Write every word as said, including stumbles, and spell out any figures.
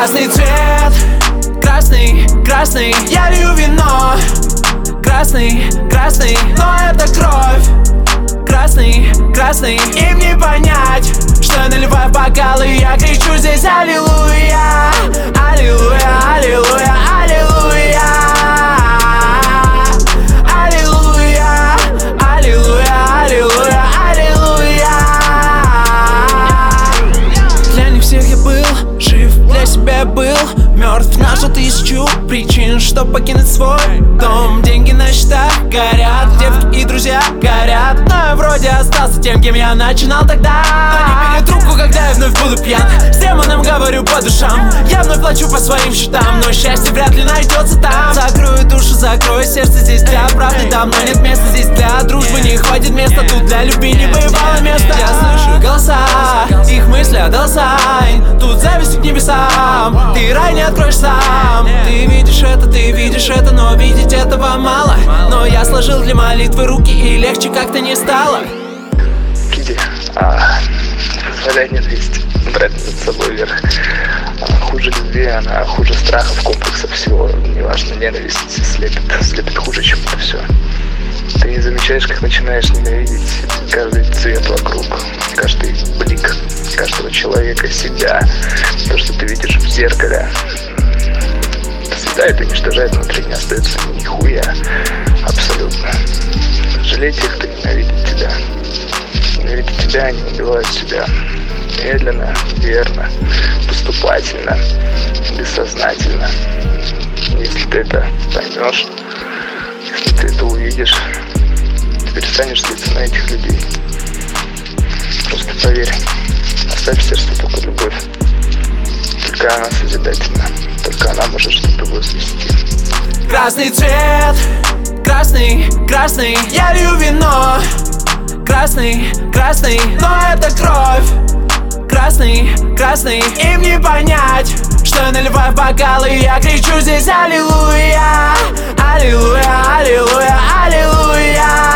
Красный цвет, красный, красный, я лью вино. Красный, красный, но это кровь. Красный, красный, им не понять, что я наливаю бокалы, я кричу здесь аллилуйя. Аллилуйя, аллилуйя, аллилуйя. Аллилуйя, аллилуйя, аллилуйя, аллилуйя. Для них всех я был жив, для себя я был мертв. Нашу тысячу причин, чтоб покинуть свой дом. Деньги на счетах горят, девки и друзья горят. Но я вроде остался тем, кем я начинал тогда. Но не бери трубку, когда я вновь буду пьян. С демоном говорю по душам, я вновь плачу по своим счетам. Но счастье вряд ли найдется там. Закрою душу, закрою сердце, здесь для правды давно нет места. Здесь для дружбы не хватит места, тут для любви не бывало места. Я слышу голоса, их мысли одолсайн. Тут зависть к небесам, ты рай не откроешь сам. Ты видишь это, ты видишь это, но видеть этого мало. Но я сложил для молитвы руки, и легче как-то не стало. Киди, а, позволяй ненависть брать над собой вверх. А, хуже любви, она хуже страхов, комплексов, всего. Неважно, ненависть слепит, слепит хуже, чем это все. Ты не замечаешь, как начинаешь ненавидеть каждый цвет вокруг, каждый блик каждого человека, себя, то, что ты видишь в зеркале. Съедает и уничтожает внутри, не остается нихуя. Абсолютно. Жалеть их, кто ненавидит тебя. Ненавидят тебя, они убивают себя. Медленно, верно, поступательно, бессознательно. Если ты это поймешь, если ты это увидишь, ты перестанешь злиться на этих людей. Просто поверь, оставь в сердце только любовь. Только она созидательна, только она может что-то возвести. Красный цвет, красный, красный, я лью вино. Красный, красный, но это кровь. Красный, красный, им не понять, что я наливаю бокалы, я кричу здесь аллилуйя. Аллилуйя, аллилуйя, аллилуйя.